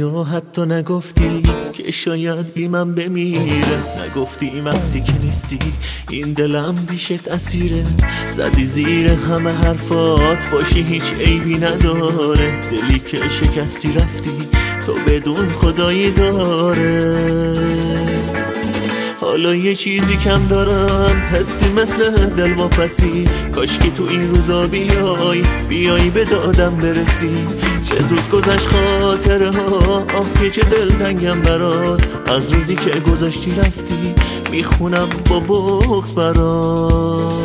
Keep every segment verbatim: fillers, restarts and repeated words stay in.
یا حتی نگفتی که شاید بی من بمیره، نگفتی وقتی که نیستی این دلم پیشت اسیره، زدی زیر همه حرفات باشی هیچ عیبی نداره، دلی که شکستی رفتی تو بدون خدایی داره. حالا یه چیزی کم دارم، حسی مثل دلواپسی، کاش که تو این روزا بیای بیای به دادم برسی. چه زود گذشت خاطره ها، آه که چه دلتنگم برات، از روزی که گذشتی رفتی میخونم با بغض برات.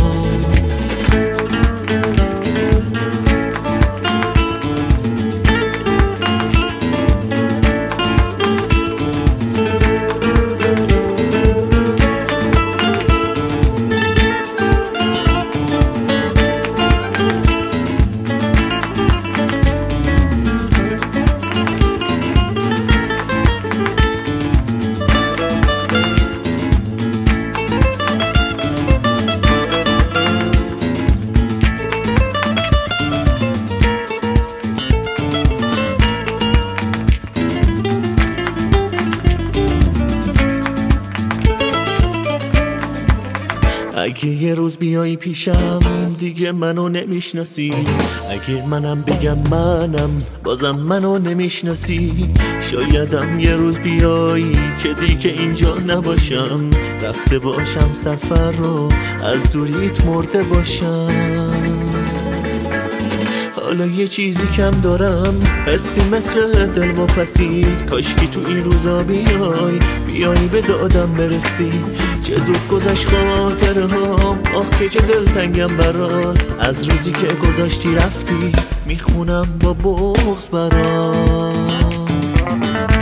اگه یه روز بیایی پیشم دیگه منو نمیشناسی، اگه منم بگم منم بازم منو نمیشناسی، شایدم یه روز بیایی که دیگه اینجا نباشم، رفته باشم سفر رو از دوریت مرده باشم. حالا یه چیزی کم دارم، حسی مثل دلواپسی، کاش که تو این روزا بیای بیای به دادم برسی. چه زود گذشت خاطره ها، آه که چه دلتنگم برات، از روزی که گذاشتی رفتی میخونم با بغض برات.